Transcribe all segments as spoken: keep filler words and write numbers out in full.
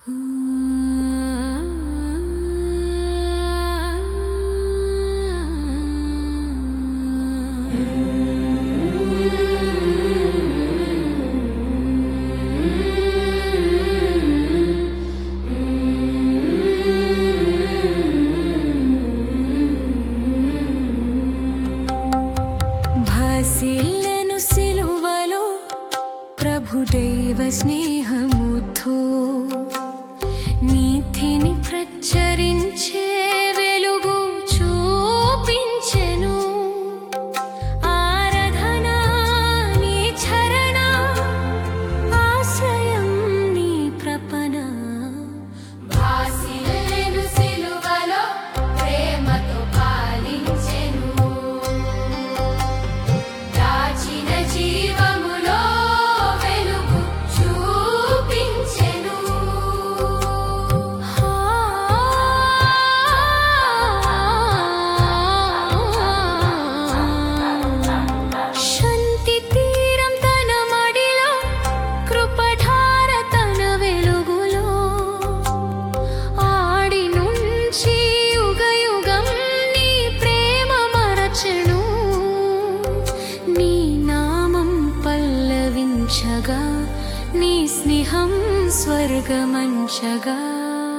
భాసిల్లను సిలువలో ప్రభుదైవ స్నేహముతో నీతిని ప్రచురించే వెలుగు చూపించెను. ఆరాధన నీ చరణ, ఆశ్రయం నీ ప్రపణ. భాసిల్లను సిలువలో ప్రేమతో పాలించెను. దాచిన జీవములో వెలుగు చూపించెను. శాంతి తీరం తన మడిలో, కృపధార తన వెలుగులో, ఆడి నుంచి యుగ యుగం నీ ప్రేమ మరచెను. నీ నామం పల్లవించగా, నీ స్నేహం స్వర్గమంచగా.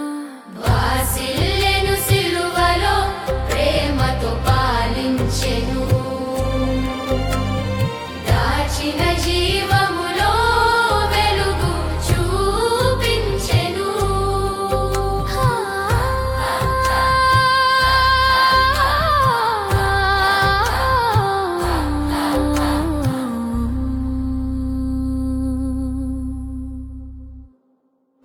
భాసిల్లను సిలువలో ప్రేమతో పాలించెను.